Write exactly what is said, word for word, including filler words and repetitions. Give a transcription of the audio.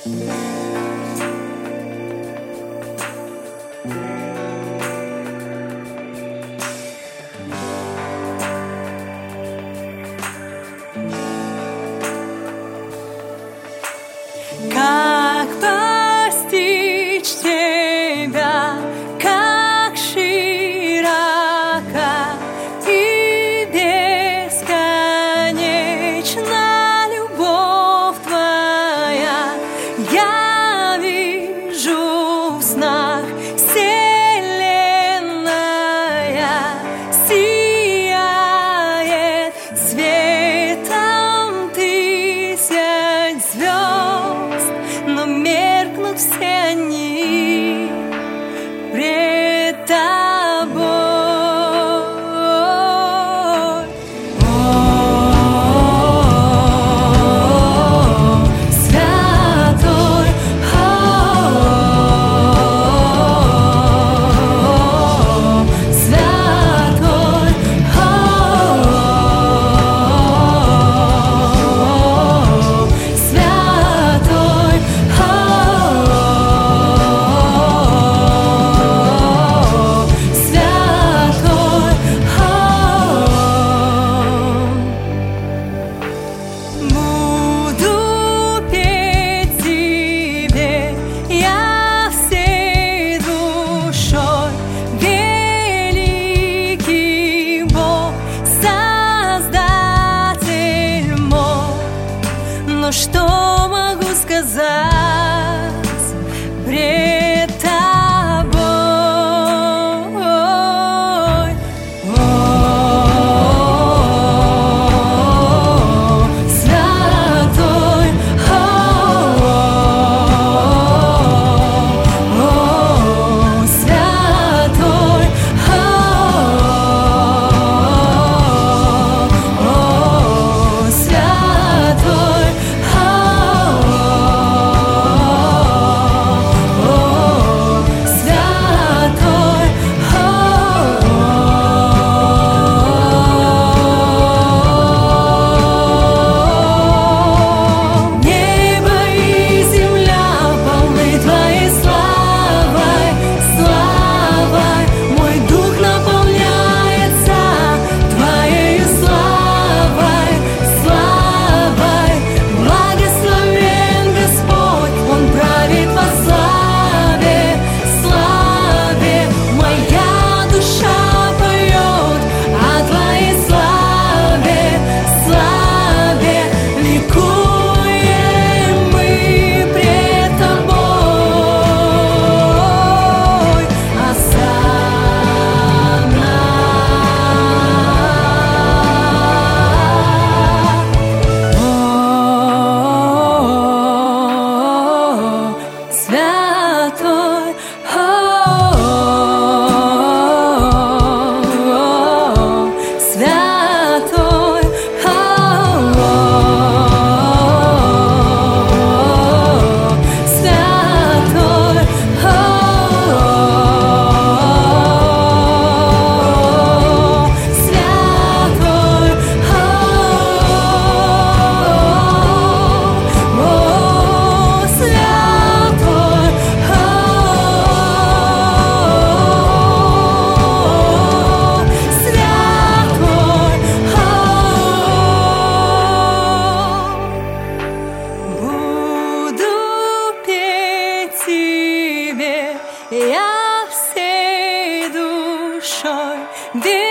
Как постичь тебя, как широка и бесконечна любовь твоя. Я вижу в снах вселенная сияет светом тысяч звезд, но меркнут все они пред тобой. О, святой, о, святой, о, святой, буду петь тебе я всей душой. Великий Бог, Создатель мой, но что могу сказать пред тобой? О, святой, о, святой, о, святой, небо и земля полны твоей славой, славой. Мой дух наполняется твоей славой, славой. Благословен Господь, Он правит во славе, славе. Моя душа поет о твоей славе, славе. Ликуем мы пред тобой, осанна. О, святой, о, святой, о, святой, о, святой, о, святой, буду петь тебе я всей душой.